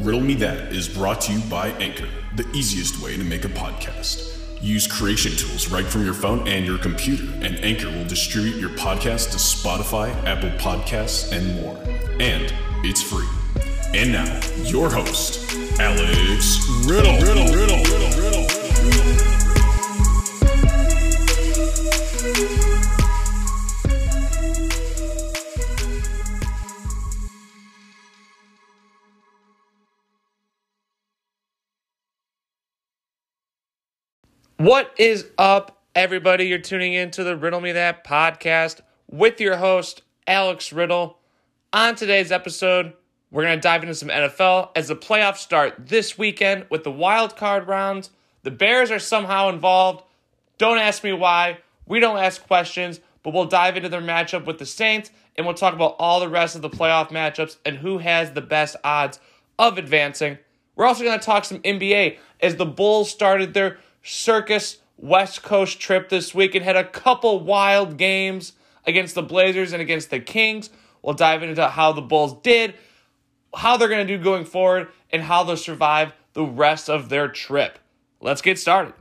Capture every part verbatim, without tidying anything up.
Riddle Me That is brought to you by Anchor, the easiest way to make a podcast. Use creation tools right from your phone and your computer, and Anchor will distribute your podcast to Spotify, Apple Podcasts, and more. And it's free. And now, your host, Alex Riddle. Riddle, Riddle, Riddle, Riddle, Riddle. What is up, everybody? You're tuning in to the Riddle Me That podcast with your host, Alex Riddle. On today's episode, we're going to dive into some N F L as the playoffs start this weekend with the wild card round. The Bears are somehow involved. Don't ask me why. We don't ask questions, but we'll dive into their matchup with the Saints, and we'll talk about all the rest of the playoff matchups and who has the best odds of advancing. We're also going to talk some N B A as the Bulls started their circus West Coast trip this week and had a couple wild games against the Blazers and against the Kings. We'll dive into how the Bulls did, how they're going to do going forward, and how they'll survive the rest of their trip. Let's get started.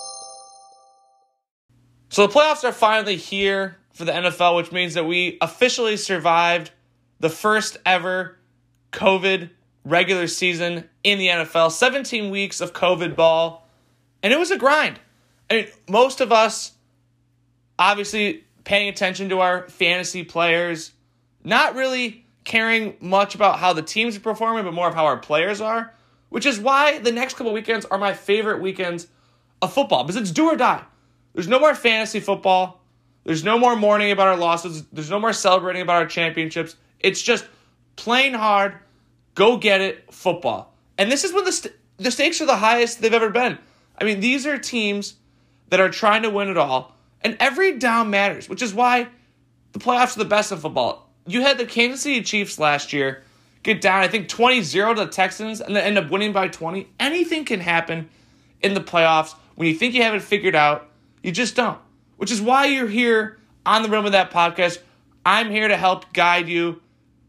So the playoffs are finally here for the N F L, which means that we officially survived the first ever COVID regular season in the N F L. seventeen weeks of COVID ball. And it was a grind. I mean, most of us, obviously, paying attention to our fantasy players, not really caring much about how the teams are performing, but more of how our players are, which is why the next couple weekends are my favorite weekends of football, because it's do or die. There's no more fantasy football. There's no more mourning about our losses. There's no more celebrating about our championships. It's just plain hard, go get it football. And this is when the st- the stakes are the highest they've ever been. I mean, these are teams that are trying to win it all, and every down matters, which is why the playoffs are the best in football. You had the Kansas City Chiefs last year get down, I think, twenty zero to the Texans, and then end up winning by twenty. Anything can happen in the playoffs. When you think you have it figured out, you just don't, which is why you're here on the Riddle Me That podcast. I'm here to help guide you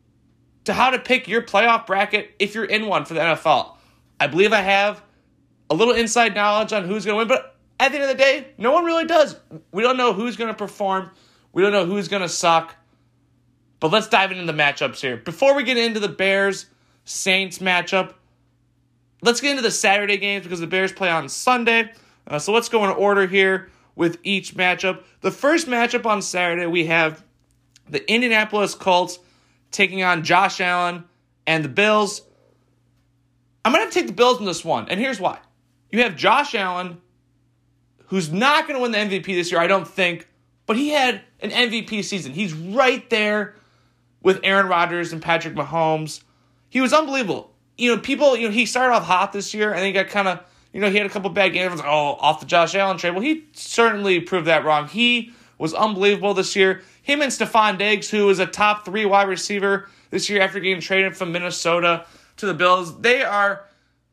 to how to pick your playoff bracket if you're in one for the N F L. I believe I have a little inside knowledge on who's going to win, but at the end of the day, no one really does. We don't know who's going to perform. We don't know who's going to suck. But let's dive into the matchups here. Before we get into the Bears-Saints matchup, let's get into the Saturday games because the Bears play on Sunday. Uh, so let's go in order here with each matchup. The first matchup on Saturday, we have the Indianapolis Colts taking on Josh Allen and the Bills. I'm going to have to take the Bills in this one, and here's why. You have Josh Allen, who's not going to win the M V P this year, I don't think, but he had an M V P season. He's right there with Aaron Rodgers and Patrick Mahomes. He was unbelievable. You know, people, you know, he started off hot this year, and then he got kind of, you know, he had a couple bad games. Like, oh, off the Josh Allen trade. Well, he certainly proved that wrong. He was unbelievable this year. Him and Stephon Diggs, who is a top three wide receiver this year after getting traded from Minnesota to the Bills, they are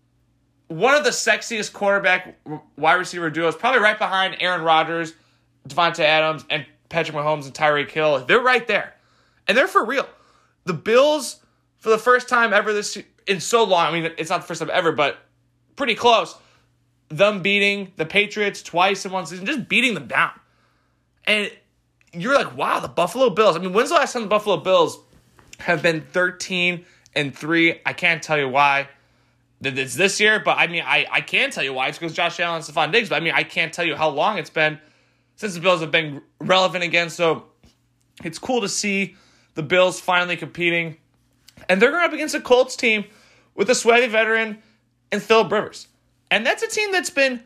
one of the sexiest quarterback wide receiver duos, probably right behind Aaron Rodgers, Devontae Adams, and Patrick Mahomes and Tyreek Hill. They're right there. And they're for real. The Bills, for the first time ever this in so long, I mean, it's not the first time ever, but pretty close, them beating the Patriots twice in one season, just beating them down. And you're like, wow, the Buffalo Bills. I mean, when's the last time the Buffalo Bills have been thirteen and three? I can't tell you why. It's this year, but I mean, I, I can tell you why. It's because Josh Allen and Stephon Diggs, but I mean, I can't tell you how long it's been since the Bills have been relevant again. So it's cool to see the Bills finally competing. And they're going up against a Colts team with a sweaty veteran and Phillip Rivers. And that's a team that's been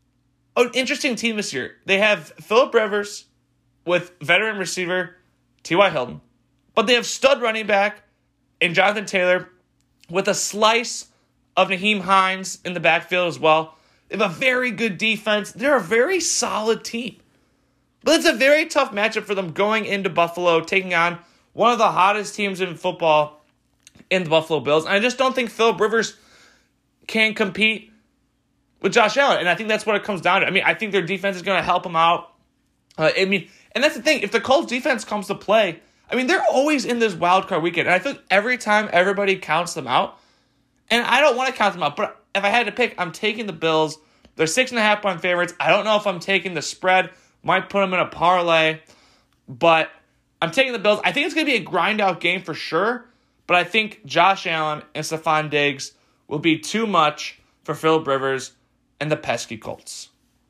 an interesting team this year. They have Phillip Rivers with veteran receiver T Y. Hilton, but they have stud running back in Jonathan Taylor with a slice of Nyheim Hines in the backfield as well. They have a very good defense. They're a very solid team. But it's a very tough matchup for them going into Buffalo, taking on one of the hottest teams in football in the Buffalo Bills. And I just don't think Phillip Rivers can compete with Josh Allen. And I think that's what it comes down to. I mean, I think their defense is going to help them out. Uh, I mean, and that's the thing. If the Colts defense comes to play, I mean, they're always in this wild card weekend. And I think every time everybody counts them out, And I don't want to count them out, but if I had to pick, I'm taking the Bills. They're six and a half point favorites. I don't know if I'm taking the spread. Might put them in a parlay, but I'm taking the Bills. I think it's going to be a grind-out game for sure, but I think Josh Allen and Stephon Diggs will be too much for Phillip Rivers and the pesky Colts.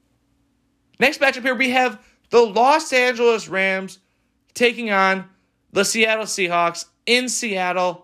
Next matchup here, we have the Los Angeles Rams taking on the Seattle Seahawks in Seattle.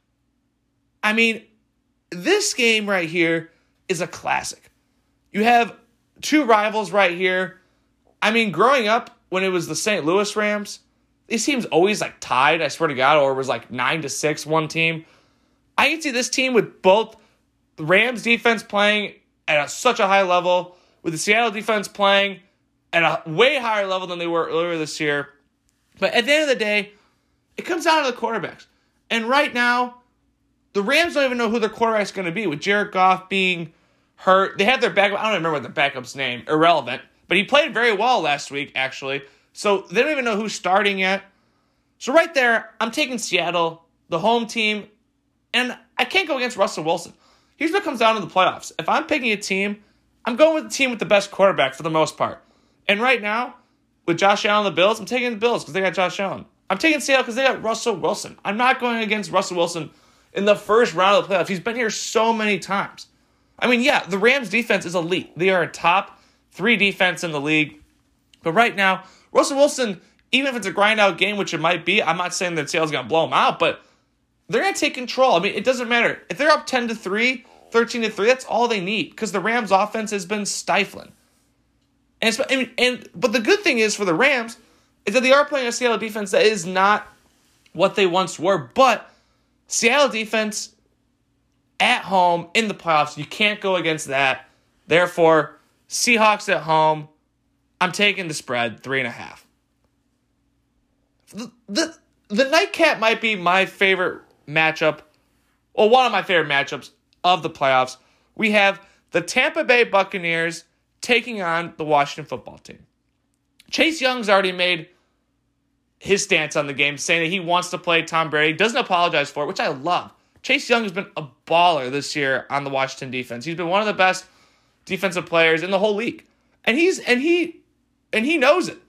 I mean, this game right here is a classic. You have two rivals right here. I mean, growing up when it was the Saint Louis Rams, these teams always like tied, I swear to God, or it was like nine to six one team. I can see this team with both the Rams defense playing at a, such a high level, with the Seattle defense playing at a way higher level than they were earlier this year. But at the end of the day, it comes down to the quarterbacks. And right now, the Rams don't even know who their quarterback's going to be, with Jared Goff being hurt. They have their backup. I don't even remember the backup's name. Irrelevant. But he played very well last week, actually. So they don't even know who's starting yet. So right there, I'm taking Seattle, the home team, and I can't go against Russell Wilson. Here's what comes down to the playoffs. If I'm picking a team, I'm going with the team with the best quarterback for the most part. And right now, with Josh Allen and the Bills, I'm taking the Bills because they got Josh Allen. I'm taking Seattle because they got Russell Wilson. I'm not going against Russell Wilson in the first round of the playoffs. He's been here so many times. I mean, yeah, the Rams defense is elite. They are a top three defense in the league. But right now, Russell Wilson, even if it's a grind-out game, which it might be, I'm not saying that Seattle's going to blow them out, but they're going to take control. I mean, it doesn't matter. If they're up ten to three, thirteen to three, that's all they need because the Rams' offense has been stifling. And, it's, I mean, and But the good thing is for the Rams is that they are playing a Seattle defense that is not what they once were, but Seattle defense at home in the playoffs, you can't go against that. Therefore, Seahawks at home, I'm taking the spread, three and a half. The, the, the nightcap might be my favorite matchup, or one of my favorite matchups of the playoffs. We have the Tampa Bay Buccaneers taking on the Washington football team. Chase Young's already made his stance on the game, saying that he wants to play Tom Brady, doesn't apologize for it, which I love. Chase Young has been a baller this year on the Washington defense. He's been one of the best defensive players in the whole league. And he's and he and he knows it.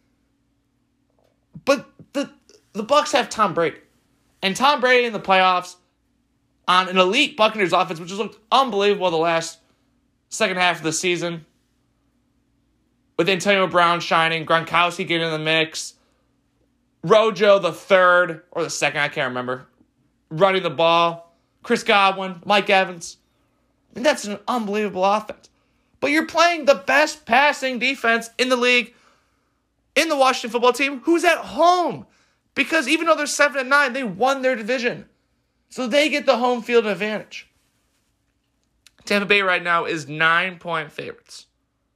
But the the Bucs have Tom Brady. And Tom Brady in the playoffs on an elite Buccaneers offense, which has looked unbelievable the last second half of the season. With Antonio Brown shining, Gronkowski getting in the mix, Rojo the third, or the second, I can't remember, running the ball, Chris Godwin, Mike Evans. I mean, that's an unbelievable offense. But you're playing the best passing defense in the league in the Washington football team, who's at home. Because even though they're seven and nine, they won their division. So they get the home field advantage. Tampa Bay right now is nine-point favorites.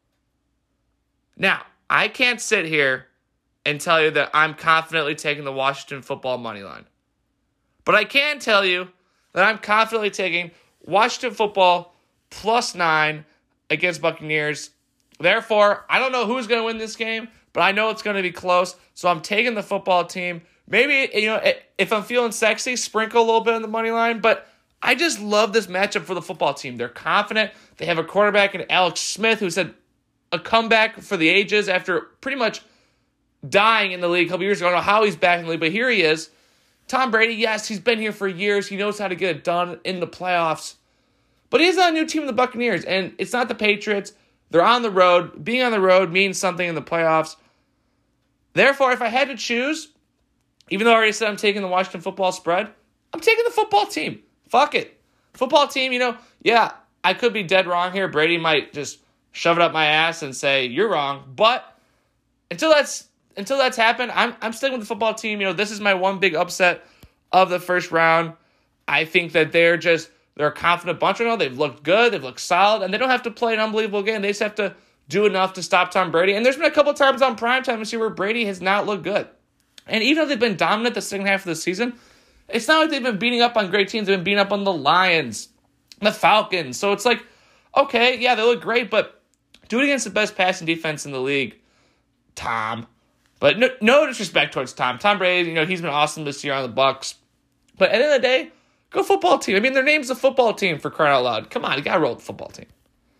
Now, I can't sit here and tell you that I'm confidently taking the Washington football money line. But I can tell you that I'm confidently taking Washington football plus nine against Buccaneers. Therefore, I don't know who's going to win this game, but I know it's going to be close. So I'm taking the football team. Maybe, you know, if I'm feeling sexy, sprinkle a little bit on the money line. But I just love this matchup for the football team. They're confident. They have a quarterback in Alex Smith who said a comeback for the ages after pretty much dying in the league a couple years ago. I don't know how he's back in the league, but here he is. Tom Brady, yes, he's been here for years. He knows how to get it done in the playoffs. But he's on a new team, the Buccaneers, and it's not the Patriots. They're on the road. Being on the road means something in the playoffs. Therefore, if I had to choose, even though I already said I'm taking the Washington football spread, I'm taking the football team. Fuck it. Football team, you know, yeah, I could be dead wrong here. Brady might just shove it up my ass and say, you're wrong. But until that's until that's happened, I'm I'm sticking with the football team. You know, this is my one big upset of the first round. I think that they're just, they're a confident bunch right now. They've looked good. They've looked solid. And they don't have to play an unbelievable game. They just have to do enough to stop Tom Brady. And there's been a couple times on primetime this year where Brady has not looked good. And even though they've been dominant the second half of the season, it's not like they've been beating up on great teams. They've been beating up on the Lions, the Falcons. So it's like, okay, yeah, they look great, but do it against the best passing defense in the league, Tom. But no, no disrespect towards Tom. Tom Brady, you know, he's been awesome this year on the Bucs. But at the end of the day, Go football team. I mean, their name's a football team, for crying out loud. Come on, you got to roll with the football team.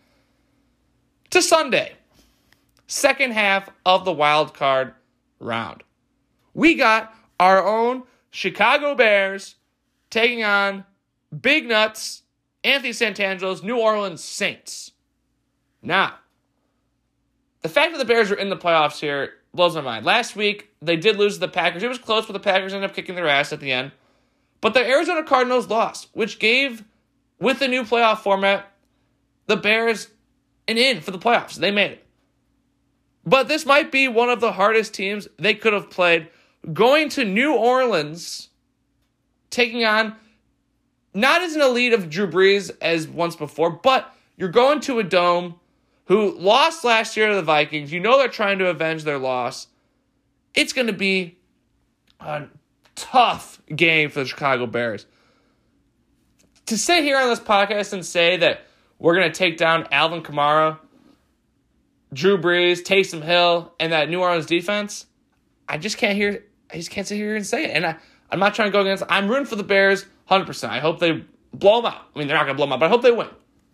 To Sunday, second half of the wild card round. We got our own Chicago Bears taking on Big Nuts, Anthony Santangelo's New Orleans Saints. Now, the fact that the Bears are in the playoffs here blows my mind. Last week, they did lose to the Packers. It was close, but the Packers ended up kicking their ass at the end. But the Arizona Cardinals lost, which gave, with the new playoff format, the Bears an in for the playoffs. They made it. But this might be one of the hardest teams they could have played. Going to New Orleans, taking on not as an elite of Drew Brees as once before, but you're going to a dome who lost last year to the Vikings. You know they're trying to avenge their loss. It's going to be a tough game for the Chicago Bears. To sit here on this podcast and say that we're going to take down Alvin Kamara, Drew Brees, Taysom Hill, and that New Orleans defense, I just can't hear. I just can't sit here and say it. And I, I'm not trying to go against. I'm rooting for the Bears, one hundred percent. I hope they blow them out. I mean, they're not going to blow them out, but I hope they win.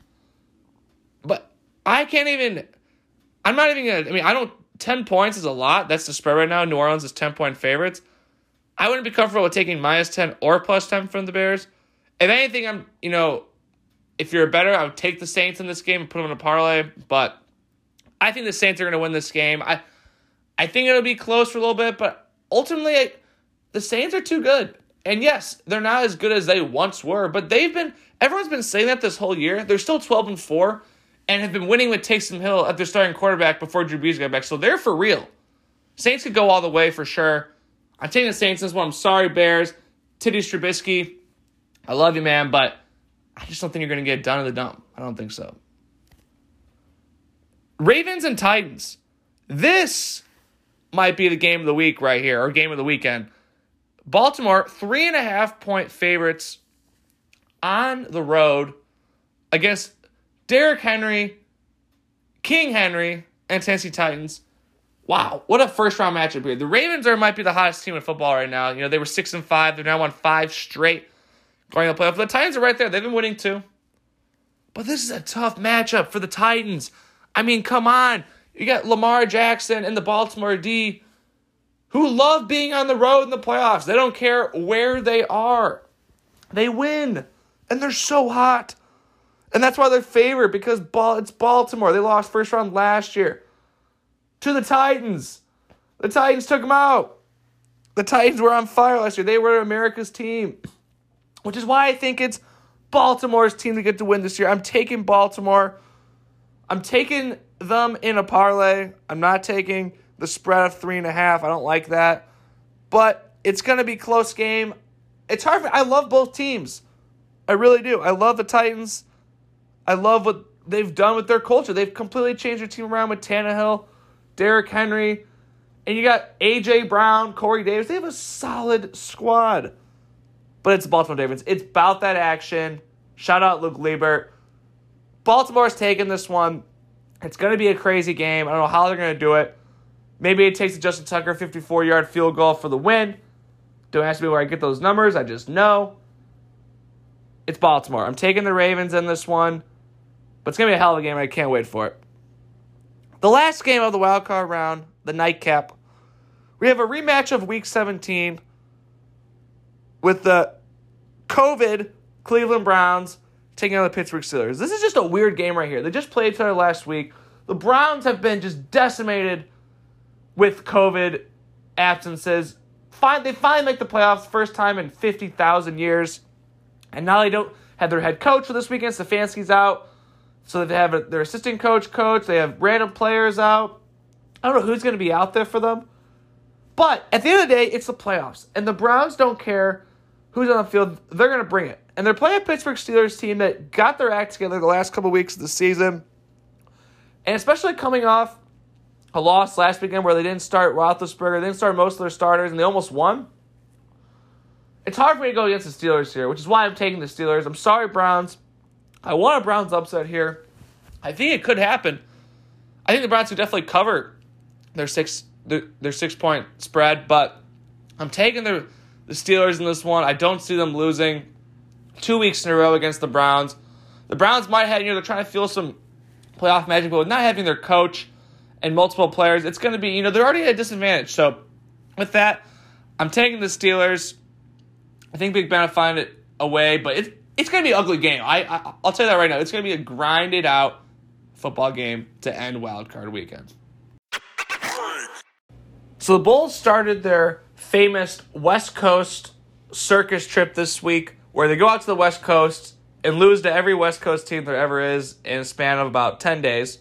But I can't even. I'm not even going to. I mean, I don't. ten points is a lot. That's the spread right now. New Orleans is ten-point favorites. I wouldn't be comfortable with taking minus ten or plus ten from the Bears. If anything, I'm, you know, if you're a better, I would take the Saints in this game and put them in a parlay. But I think the Saints are going to win this game. I I think it'll be close for a little bit, but ultimately, I, the Saints are too good. And yes, they're not as good as they once were, but they've been, everyone's been saying that this whole year. They're still twelve and four and have been winning with Taysom Hill at their starting quarterback before Drew Brees got back. So they're for real. Saints could go all the way for sure. I'm taking the Saints in this one. I'm sorry, Bears. Titty Strubisky, I love you, man, but I just don't think you're going to get it done in the dump. I don't think so. Ravens and Titans. This might be the game of the week right here, or game of the weekend. Baltimore, three and a half point favorites on the road against Derrick Henry, King Henry, and Tennessee Titans. Wow, what a first-round matchup here. The Ravens are might be the hottest team in football right now. You know, they were six and five. They've now won five straight going to the playoffs. The Titans are right there. They've been winning too. But this is a tough matchup for the Titans. I mean, come on. You got Lamar Jackson and the Baltimore D who love being on the road in the playoffs. They don't care where they are. They win. And they're so hot. And that's why they're favored, because it's Baltimore. They lost first round last year to the Titans. The Titans took them out. The Titans were on fire last year. They were America's team, which is why I think it's Baltimore's team to get to win this year. I'm taking Baltimore. I'm taking them in a parlay. I'm not taking the spread of three and a half. I don't like that. But it's going to be a close game. It's hard. For, I love both teams. I really do. I love the Titans. I love what they've done with their culture. They've completely changed their team around with Tannehill, Derrick Henry, and you got A J. Brown, Corey Davis. They have a solid squad. But it's Baltimore Ravens. It's about that action. Shout out Luke Liebert. Baltimore's taking this one. It's going to be a crazy game. I don't know how they're going to do it. Maybe it takes a Justin Tucker fifty-four-yard field goal for the win. Don't ask me where I get those numbers. I just know. It's Baltimore. I'm taking the Ravens in this one. But it's going to be a hell of a game, and I can't wait for it. The last game of the wildcard round, the nightcap, we have a rematch of Week seventeen with the COVID Cleveland Browns taking on the Pittsburgh Steelers. This is just a weird game right here. They just played each other last week. The Browns have been just decimated with COVID absences. Fine, they finally make the playoffs, first time in fifty thousand years. And now they don't have their head coach for this weekend. Stefanski's out. So they have their assistant coach coach. They have random players out. I don't know who's going to be out there for them. But at the end of the day, it's the playoffs. And the Browns don't care who's on the field. They're going to bring it. And they're playing a Pittsburgh Steelers team that got their act together the last couple weeks of the season. And especially coming off a loss last weekend where they didn't start Roethlisberger. They didn't start most of their starters, and they almost won. It's hard for me to go against the Steelers here, which is why I'm taking the Steelers. I'm sorry, Browns. I want a Browns upset here. I think it could happen. I think the Browns could definitely cover their six their, their six-point spread, but I'm taking the, the Steelers in this one. I don't see them losing. two weeks in a row against the Browns. The Browns might have, you know, they're trying to feel some playoff magic, but with not having their coach and multiple players, it's going to be, you know, they're already at a disadvantage. So with that, I'm taking the Steelers. I think Big Ben will find it away, but it's it's going to be an ugly game. I, I I'll tell you that right now. It's going to be a grinded out football game to end Wild Card Weekend. So the Bulls started their famous West Coast circus trip this week, where they go out to the West Coast and lose to every West Coast team there ever is in a span of about ten days.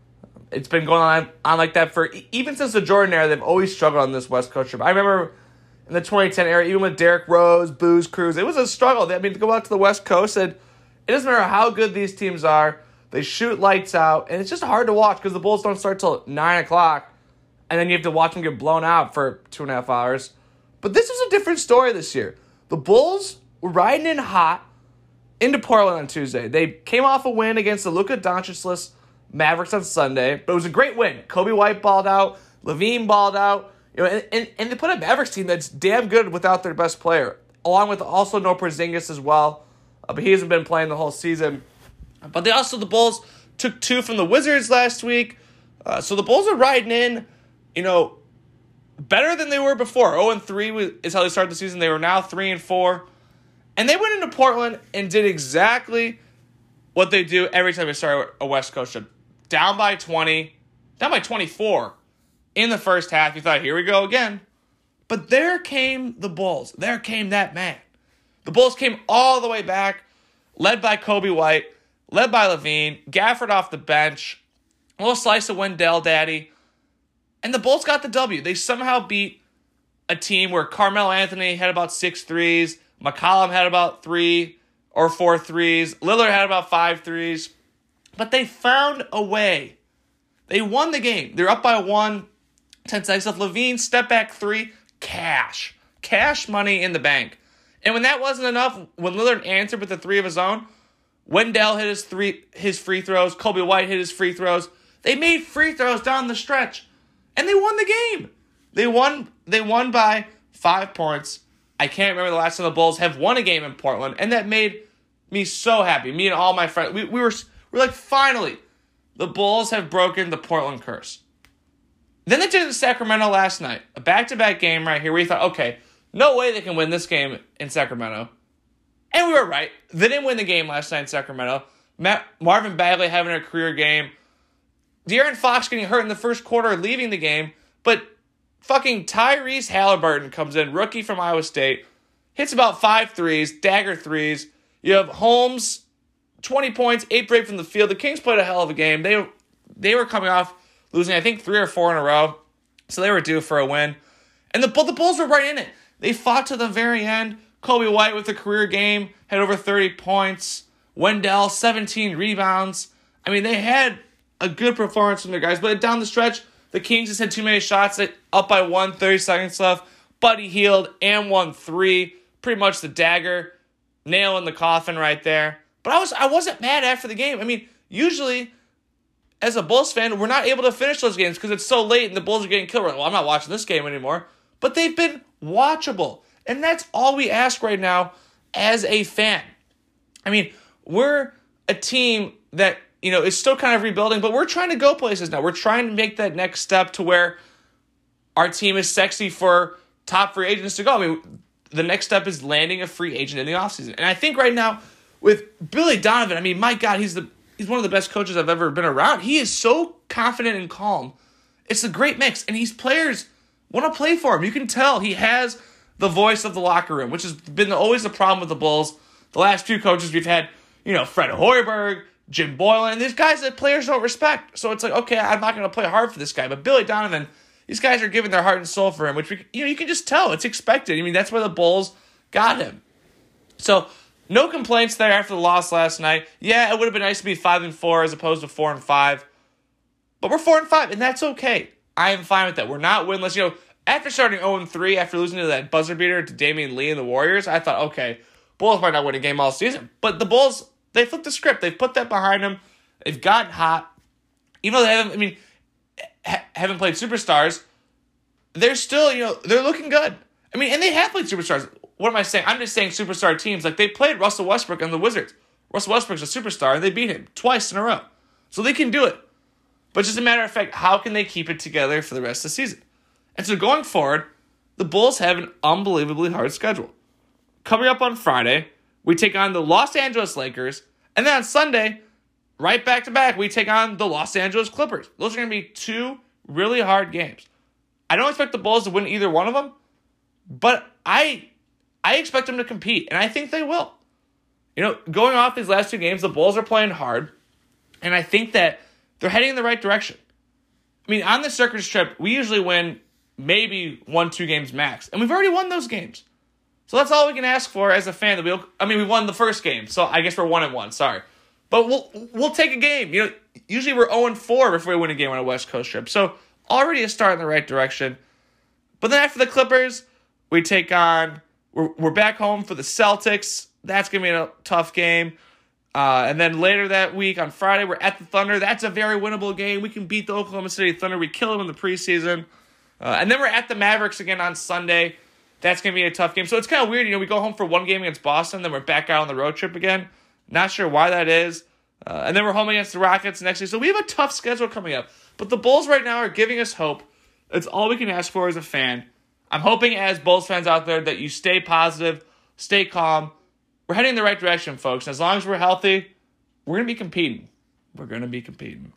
It's been going on, on like that for, even since the Jordan era, they've always struggled on this West Coast trip. I remember in the twenty ten era, even with Derrick Rose, Booze Cruise, it was a struggle. I mean, to go out to the West Coast, and it doesn't matter how good these teams are, they shoot lights out, and it's just hard to watch because the Bulls don't start till nine o'clock, and then you have to watch them get blown out for two and a half hours. But this is a different story this year. The Bulls were riding in hot into Portland on Tuesday. They came off a win against the Luka Doncic-less Mavericks on Sunday, but it was a great win. Kobe White balled out, LaVine balled out, you know, and, and, and they put a Mavericks team that's damn good without their best player, along with also no Porzingis as well, uh, but he hasn't been playing the whole season. But they also, the Bulls took two from the Wizards last week, uh, so the Bulls are riding in, you know, better than they were before. oh and three is how they started the season. They were now three and four. And they went into Portland and did exactly what they do every time they start a West Coast trip. Down by twenty, down by twenty-four in the first half. You thought, here we go again. But there came the Bulls. There came that man. The Bulls came all the way back, led by Kobe White, led by LaVine, Gafford off the bench, a little slice of Wendell Daddy. And the Bulls got the W. They somehow beat a team where Carmelo Anthony had about six threes, McCollum had about three or four threes, Lillard had about five threes. But they found a way. They won the game. They're up by one, ten seconds left. LaVine, step back three, cash. Cash money in the bank. And when that wasn't enough, when Lillard answered with a three of his own, Wendell hit his three his free throws, Kobe White hit his free throws. They made free throws down the stretch. And they won the game. They won They won by five points. I can't remember the last time the Bulls have won a game in Portland. And that made me so happy. Me and all my friends. We, we were... We're like, finally, the Bulls have broken the Portland curse. Then they did it in Sacramento last night. A back-to-back game right here where you thought, okay, no way they can win this game in Sacramento. And we were right. They didn't win the game last night in Sacramento. Matt, Marvin Bagley having a career game. De'Aaron Fox getting hurt in the first quarter, leaving the game. But fucking Tyrese Halliburton comes in, rookie from Iowa State. Hits about five threes, dagger threes. You have Holmes... twenty points, eight break from the field. The Kings played a hell of a game. They, they were coming off losing, I think, three or four in a row. So they were due for a win. And the, the Bulls were right in it. They fought to the very end. Kobe White with a career game, had over thirty points. Wendell, seventeen rebounds. I mean, they had a good performance from their guys. But down the stretch, the Kings just had too many shots. They up by one, thirty seconds left. Buddy Hield and one three. Pretty much the dagger. Nail in the coffin right there. But I was I wasn't mad after the game. I mean, usually, as a Bulls fan, we're not able to finish those games because it's so late and the Bulls are getting killed. Well, I'm not watching this game anymore. But they've been watchable. And that's all we ask right now as a fan. I mean, we're a team that, you know, is still kind of rebuilding, but we're trying to go places now. We're trying to make that next step to where our team is sexy for top free agents to go. I mean, the next step is landing a free agent in the offseason. And I think right now, with Billy Donovan, I mean, my God, he's the he's one of the best coaches I've ever been around. He is so confident and calm. It's a great mix, and these players want to play for him. You can tell he has the voice of the locker room, which has been always the problem with the Bulls. The last few coaches we've had, you know, Fred Hoiberg, Jim Boylan, and these guys that players don't respect. So it's like, okay, I'm not going to play hard for this guy, but Billy Donovan, these guys are giving their heart and soul for him, which we, you know, you can just tell. It's expected. I mean, that's where the Bulls got him. So no complaints there after the loss last night. Yeah, it would have been nice to be five and four as opposed to four and five. But we're four and five, and that's okay. I am fine with that. We're not winless. You know, after starting oh and three, after losing to that buzzer beater to Damian Lee and the Warriors, I thought, okay, Bulls might not win a game all season. But the Bulls, they flipped the script. They've put that behind them. They've gotten hot. Even though they haven't, I mean, ha- haven't played superstars, they're still, you know, they're looking good. I mean, and they have played superstars. what am I saying? I'm just saying superstar teams. Like, they played Russell Westbrook and the Wizards. Russell Westbrook's a superstar, and they beat him twice in a row. So they can do it. But just a matter of fact, how can they keep it together for the rest of the season? And so going forward, the Bulls have an unbelievably hard schedule. Coming up on Friday, we take on the Los Angeles Lakers. And then on Sunday, right back to back, we take on the Los Angeles Clippers. Those are going to be two really hard games. I don't expect the Bulls to win either one of them, but I I expect them to compete, and I think they will. You know, going off these last two games, the Bulls are playing hard, and I think that they're heading in the right direction. I mean, on the circus trip, we usually win maybe one, two games max, and we've already won those games. So that's all we can ask for as a fan. That we'll, I mean, we won the first game, so I guess we're one and one. Sorry, but we'll we'll take a game. You know, usually we're zero and four before we win a game on a West Coast trip. So already a start in the right direction. But then after the Clippers, we take on. We're we're back home for the Celtics. That's gonna be a tough game. Uh, and then later that week on Friday, we're at the Thunder. That's a very winnable game. We can beat the Oklahoma City Thunder. We kill them in the preseason. Uh, and then we're at the Mavericks again on Sunday. That's going to be a tough game. So it's kind of weird. You know, we go home for one game against Boston, then we're back out on the road trip again. Not sure why that is. Uh, and then we're home against the Rockets next week. So we have a tough schedule coming up. But the Bulls right now are giving us hope. It's all we can ask for as a fan. I'm hoping as Bulls fans out there that you stay positive, stay calm. We're heading in the right direction, folks. And as long as we're healthy, we're going to be competing. We're going to be competing.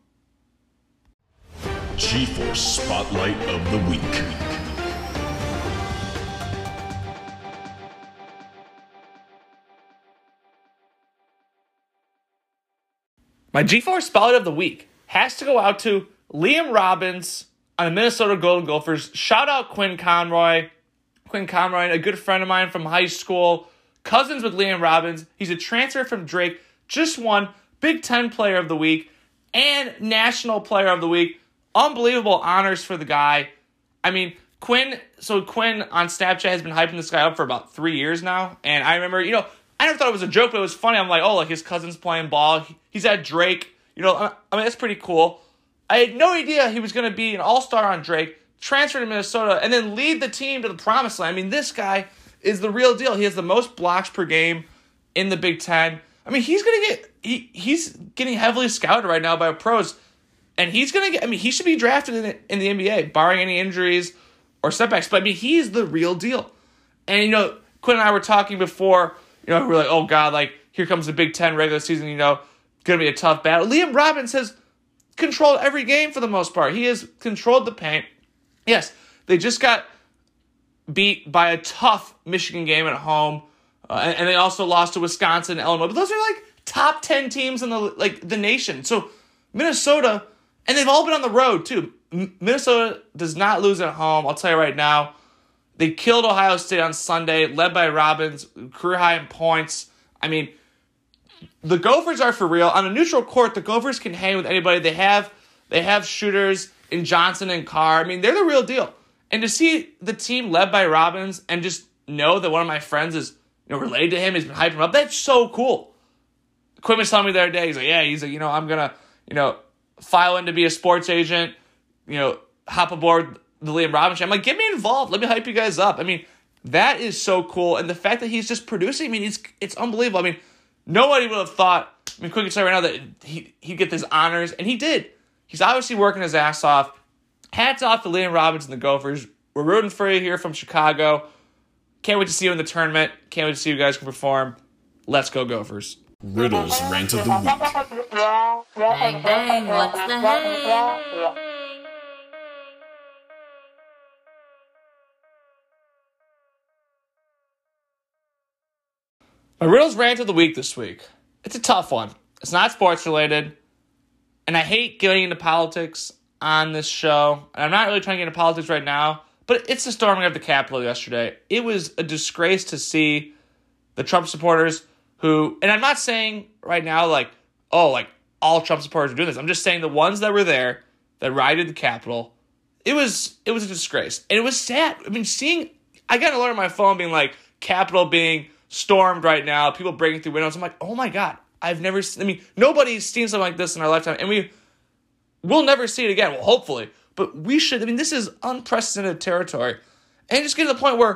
GeForce Spotlight of the Week. My GeForce Spotlight of the Week has to go out to Liam Robbins on the Minnesota Golden Gophers. Shout out Quinn Conroy. Quinn Conroy, a good friend of mine from high school. Cousins with Liam Robbins. He's a transfer from Drake. Just won Big Ten Player of the Week and National Player of the Week. Unbelievable honors for the guy. I mean, Quinn, so Quinn on Snapchat has been hyping this guy up for about three years now. And I remember, you know, I never thought it was a joke, but it was funny. I'm like, oh, like his cousin's playing ball. He's at Drake. You know, I mean, that's pretty cool. I had no idea he was going to be an all-star on Drake, transfer to Minnesota, and then lead the team to the promised land. I mean, this guy is the real deal. He has the most blocks per game in the Big Ten. I mean, he's going to get, he, he's getting heavily scouted right now by pros. And he's going to get, I mean, he should be drafted in the, in the N B A, barring any injuries or setbacks. But, I mean, he's the real deal. And, you know, Quinn and I were talking before, you know, we were like, oh, God, like, here comes the Big Ten regular season, you know, going to be a tough battle. Liam Robbins has controlled every game for the most part. He has controlled the paint. Yes, they just got beat by a tough Michigan game at home. Uh, and, and they also lost to Wisconsin and Illinois. But those are, like, top ten teams in the, like, the nation. So, Minnesota... And they've all been on the road, too. Minnesota does not lose at home, I'll tell you right now. They killed Ohio State on Sunday, led by Robbins, career high in points. I mean, the Gophers are for real. On a neutral court, the Gophers can hang with anybody. They have they have shooters in Johnson and Carr. I mean, they're the real deal. And to see the team led by Robbins and just know that one of my friends is, you know, related to him, he's been hyping him up, that's so cool. Quinn was telling me the other day, he's like, yeah, he's like, you know, I'm going to, you know, file in to be a sports agent, you know, hop aboard the Liam Robbins show. I'm like, get me involved. Let me hype you guys up. I mean, that is so cool. And the fact that he's just producing, I mean, it's, it's unbelievable. I mean, nobody would have thought, I mean, quick to say right now that he, he'd get these honors, and he did. He's obviously working his ass off. Hats off to Liam Robbins and the Gophers. We're rooting for you here from Chicago. Can't wait to see you in the tournament. Can't wait to see you guys can perform. Let's go, Gophers. Riddle's Rant of the Week. Bang, bang, what's the hang? My Riddle's Rant of the Week this week. It's a tough one. It's not sports related. And I hate getting into politics on this show. And I'm not really trying to get into politics right now. But it's the storming of the Capitol yesterday. It was a disgrace to see the Trump supporters who, and I'm not saying right now, like, oh, like, all Trump supporters are doing this. I'm just saying the ones that were there, that rioted the Capitol, it was it was a disgrace. And it was sad. I mean, seeing, I got an alert on my phone being like, Capitol being stormed right now, people breaking through windows. I'm like, oh my God, I've never seen, I mean, nobody's seen something like this in our lifetime. And we, we'll never see it again. Well, hopefully. But we should, I mean, this is unprecedented territory. And just get to the point where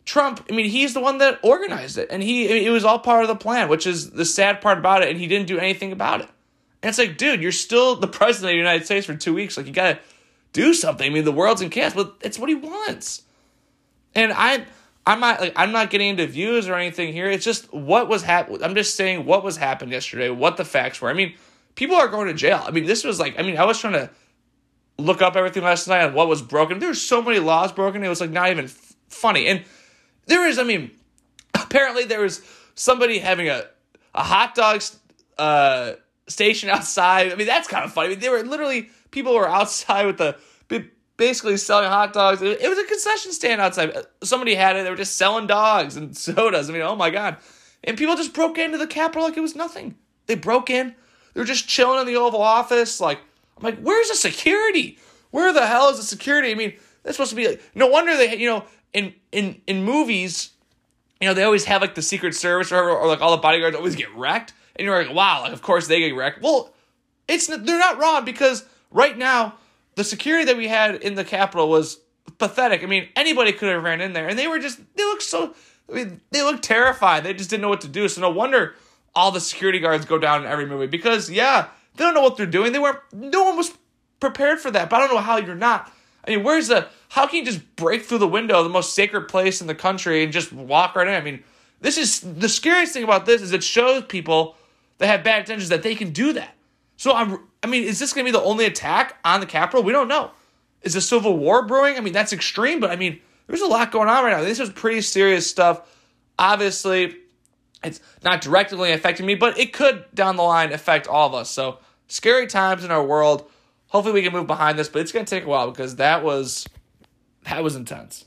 Trump, I mean, he's the one that organized it. And he, I mean, it was all part of the plan, which is the sad part about it. And he didn't do anything about it. And it's like, dude, you're still the president of the United States for two weeks. Like, you got to do something. I mean, the world's in chaos, but it's what he wants. And I, I'm not like I'm not getting into views or anything here. It's just what was happening. I'm just saying what was happened yesterday, what the facts were. I mean, people are going to jail. I mean, this was like, I mean, I was trying to look up everything last night on what was broken. There were so many laws broken. It was like not even f- funny. And there is, I mean, apparently there was somebody having a, a hot dog uh, station outside. I mean, that's kind of funny. I mean, they were literally, people were outside with the, basically selling hot dogs. It was a concession stand outside. Somebody had it. They were just selling dogs and sodas. I mean, oh my God. And people just broke into the Capitol like it was nothing. They broke in. They were just chilling in the Oval Office. Like, I'm like, where's the security? Where the hell is the security? I mean, that's supposed to be like, no wonder they, you know, in, in, in movies, you know, they always have like the Secret Service or, or like all the bodyguards always get wrecked. And you're like, wow, like, of course they get wrecked. Well, it's they're not wrong because right now, the security that we had in the Capitol was pathetic. I mean, anybody could have ran in there. And they were just, they looked so, I mean, they looked terrified. They just didn't know what to do. So no wonder all the security guards go down in every movie. Because, yeah, they don't know what they're doing. They weren't, no one was prepared for that. But I don't know how you're not. I mean, where's the, how can you just break through the window of the most sacred place in the country and just walk right in? I mean, this is, the scariest thing about this is it shows people that have bad intentions that they can do that. So, I'm, I mean, is this going to be the only attack on the Capitol? We don't know. Is a civil war brewing? I mean, that's extreme, but I mean, there's a lot going on right now. This is pretty serious stuff. Obviously, it's not directly affecting me, but it could, down the line, affect all of us. So, scary times in our world. Hopefully, we can move behind this, but it's going to take a while because that was, that was intense.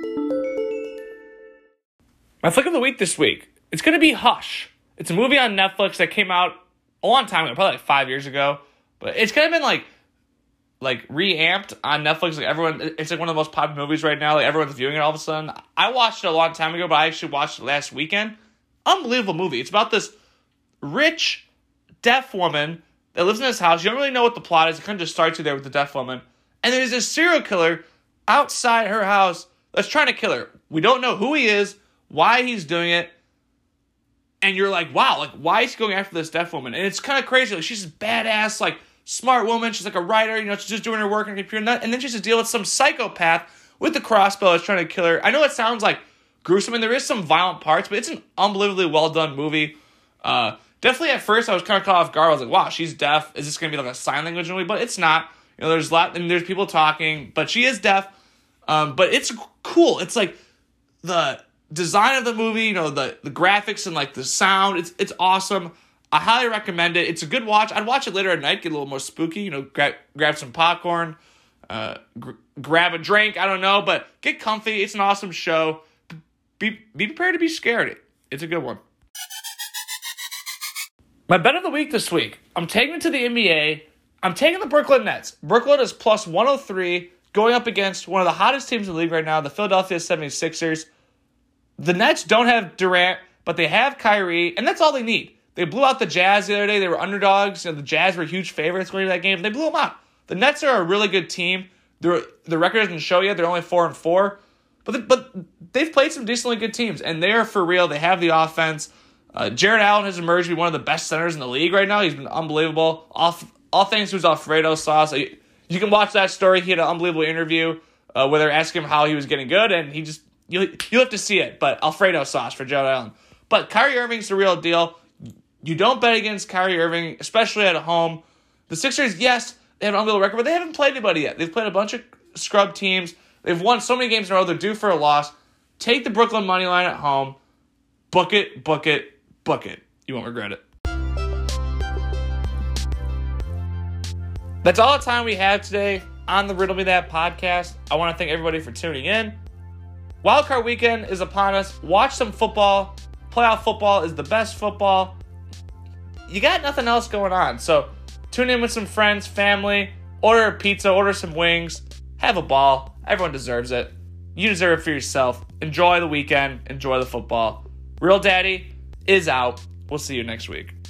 My flick of the week this week, it's going to be Hush. It's a movie on Netflix that came out a long time ago, probably like five years ago. But it's kind of been like like reamped on Netflix. Like everyone, it's like one of the most popular movies right now. Like everyone's viewing it all of a sudden. I watched it a long time ago, but I actually watched it last weekend. Unbelievable movie. It's about this rich, deaf woman that lives in this house. You don't really know what the plot is. It kind of just starts you there with the deaf woman. And there's this serial killer outside her house that's trying to kill her. We don't know who he is, why he's doing it. And you're like, wow, like, why is he going after this deaf woman? And it's kind of crazy. Like, she's this badass, like, smart woman. She's like a writer. You know, she's just doing her work on a computer. And then she has to deal with some psychopath with the crossbow that's trying to kill her. I know it sounds, like, gruesome, and there is some violent parts, but it's an unbelievably well-done movie. Uh, definitely at first, I was kind of caught off guard. I was like, wow, she's deaf. Is this going to be, like, a sign language movie? But it's not. You know, there's a lot, and there's people talking, but she is deaf. Um, but it's cool. It's, like, the design of the movie, you know, the, the graphics and like the sound, it's it's awesome. I highly recommend it. It's a good watch. I'd watch it later at night, get a little more spooky, you know, grab grab some popcorn, uh, gr- grab a drink, I don't know, but get comfy. It's an awesome show. Be be prepared to be scared. It's a good one. My bet of the week this week, I'm taking it to the N B A. I'm taking the Brooklyn Nets. Brooklyn is plus one oh three going up against one of the hottest teams in the league right now, the Philadelphia seventy-sixers. The Nets don't have Durant, but they have Kyrie, and that's all they need. They blew out the Jazz the other day. They were underdogs. You know, the Jazz were huge favorites going to that game. They blew them out. The Nets are a really good team. Their the record doesn't show yet. They're only four and four, but the, but they've played some decently good teams, and they are for real. They have the offense. Uh, Jared Allen has emerged to be one of the best centers in the league right now. He's been unbelievable. All, all thanks to his Alfredo sauce. You, you can watch that story. He had an unbelievable interview uh, where they're asking him how he was getting good, and he just You you have to see it, but Alfredo sauce for Jared Allen. But Kyrie Irving's the real deal. You don't bet against Kyrie Irving, especially at home. The Sixers, yes, they have an unbelievable record, but they haven't played anybody yet. They've played a bunch of scrub teams. They've won so many games in a row. They're due for a loss. Take the Brooklyn money line at home. Book it, book it, book it. You won't regret it. That's all the time we have today on the Riddle Me That podcast. I want to thank everybody for tuning in. Wildcard weekend is upon us. Watch some football. Playoff football is the best football. You got nothing else going on. So tune in with some friends, family. Order a pizza. Order some wings. Have a ball. Everyone deserves it. You deserve it for yourself. Enjoy the weekend. Enjoy the football. Real Daddy is out. We'll see you next week.